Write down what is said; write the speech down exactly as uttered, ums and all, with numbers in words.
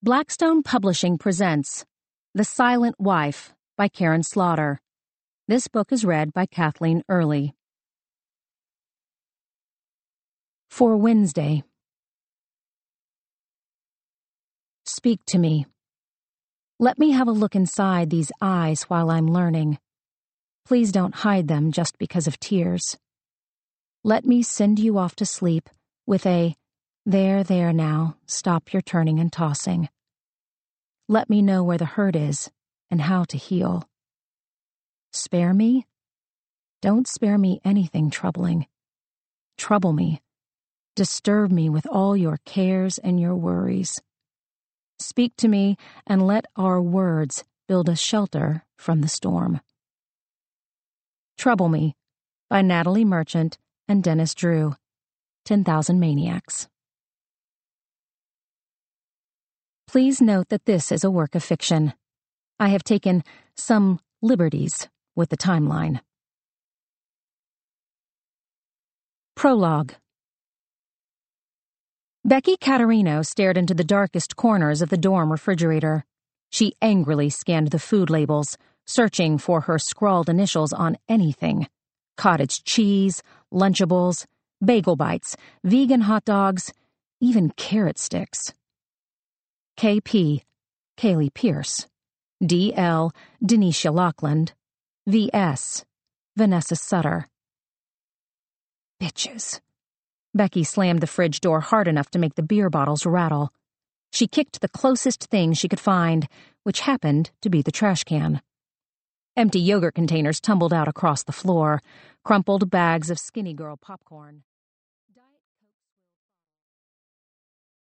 Blackstone Publishing presents The Silent Wife by Karen Slaughter. This book is read by Kathleen Early. For Wednesday. Speak to me. Let me have a look inside these eyes while I'm learning. Please don't hide them just because of tears. Let me send you off to sleep with a, there, there now, stop your turning and tossing. Let me know where the hurt is and how to heal. Spare me? Don't spare me anything troubling. Trouble me. Disturb me with all your cares and your worries. Speak to me and let our words build a shelter from the storm. Trouble Me by Natalie Merchant and Dennis Drew. ten thousand Maniacs. Please note that this is a work of fiction. I have taken some liberties with the timeline. Prologue. Becky Caterino stared into the darkest corners of the dorm refrigerator. She angrily scanned the food labels, searching for her scrawled initials on anything. Cottage cheese, Lunchables, bagel bites, vegan hot dogs, even carrot sticks. K P, Kaylee Pierce. D L, Denisha Lockland. V S, Vanessa Sutter. Bitches. Becky slammed the fridge door hard enough to make the beer bottles rattle. She kicked the closest thing she could find, which happened to be the trash can. Empty yogurt containers tumbled out across the floor, crumpled bags of Skinny Girl popcorn.